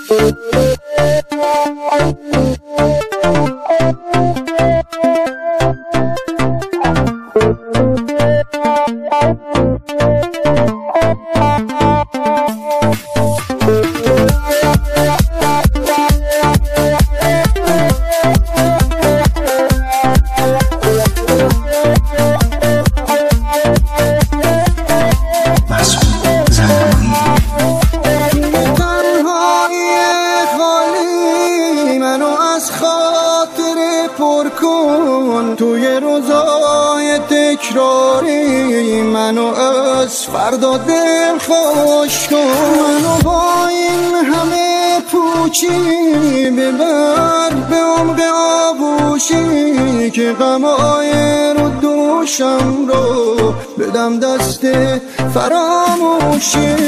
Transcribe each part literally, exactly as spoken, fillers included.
توی روزای تکراری منو از فردا دل خوش کن. منو با این همه پوچی ببر به عمق آغوشی که غمای رو دوشم رو بدم دست فراموشی.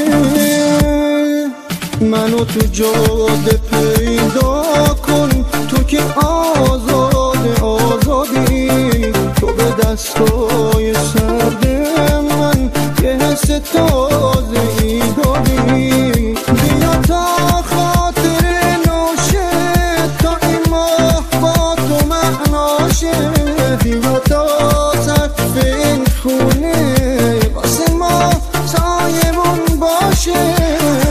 منو تو جاده پیدا کن، تو که آزاد آزادی، تو به دستای سرد من یه حس تازه ای دادی. بیا تا خاطر نوشه، تا این ماه با تو معناشه، بیا تا سقف این خونه واسه ما سایمون باشه.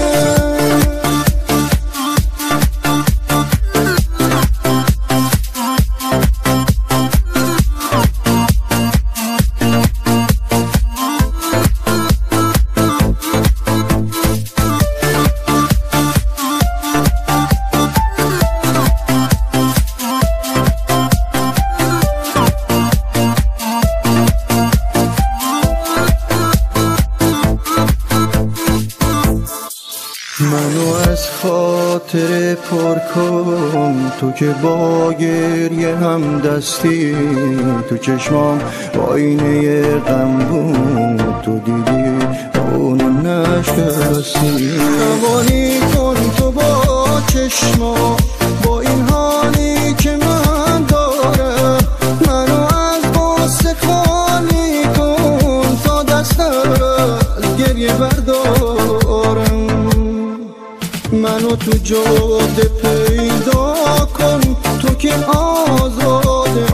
منو از خاطر پر کن، تو که با گریه هم دستی، تو چشمام آینه غم بود، تو دیدی اونو نشکستی. روانی کن تو با چشما، با این حالی که من دارم، منو از غصه خالی کن تا دستم از گریه بردارم. منو تو جاده پیدا کن، تو که آزاد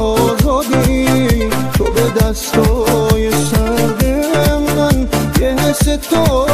آزادی، تو به دستای سرد من یه حس تو